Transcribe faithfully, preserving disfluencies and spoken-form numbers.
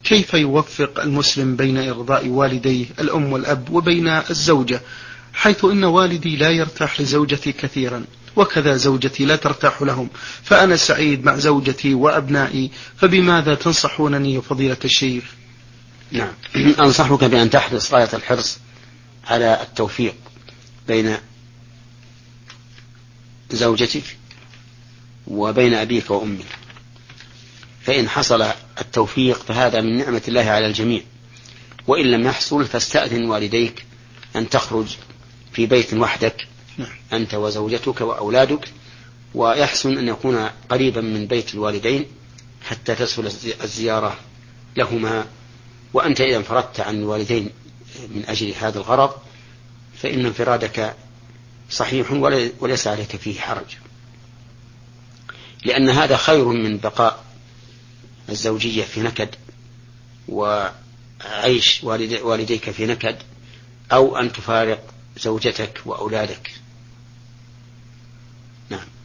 كيف يوفق المسلم بين إرضاء والديه الأم والأب وبين الزوجة، حيث إن والدي لا يرتاح لزوجتي كثيرا وكذا زوجتي لا ترتاح لهم، فأنا سعيد مع زوجتي وأبنائي، فبماذا تنصحونني يا فضيلة الشيخ؟ نعم، أنصحك بأن تحرص غاية الحرص على التوفيق بين زوجتك وبين أبيك وأمك، فإن حصل التوفيق فهذا من نعمة الله على الجميع، وإن لم يحصل فاستأذن والديك أن تخرج في بيت وحدك أنت وزوجتك وأولادك، ويحسن أن يكون قريبا من بيت الوالدين حتى تسهل الزيارة لهما. وأنت إذا انفردت عن الوالدين من أجل هذا الغرض فإن انفرادك صحيح وليس عليك فيه حرج، لأن هذا خير من بقاء الزوجية في نكد وعيش والديك في نكد، أو أن تفارق زوجتك وأولادك. نعم.